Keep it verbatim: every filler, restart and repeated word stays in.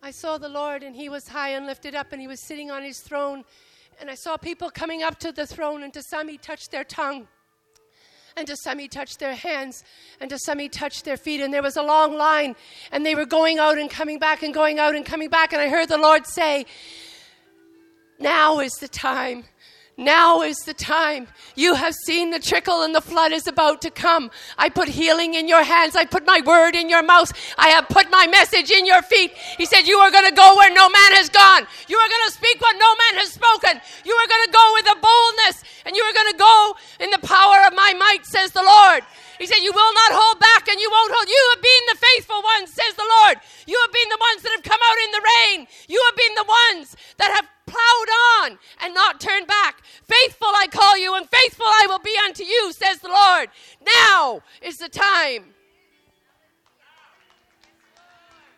I saw the Lord, and he was high and lifted up, and he was sitting on his throne. And I saw people coming up to the throne, and to some he touched their tongue, and to some he touched their hands, and to some he touched their feet. And there was a long line, and they were going out and coming back and going out and coming back. And I heard the Lord say, now is the time. Now is the time. You have seen the trickle, and the flood is about to come. I put healing in your hands. I put my word in your mouth. I have put my message in your feet. He said, you are going to go where no man has gone. You are going to speak what no man has spoken. You are going to go with a boldness, and you are going to go in the power of my might, says the Lord. He said, you will not hold back, and you won't hold. You have been the faithful ones, says the Lord. You have been the ones that have come out in the rain. You have been the ones that have plowed on and not turned back. Faithful I call you, and faithful I will be unto you, says the Lord. Now is the time.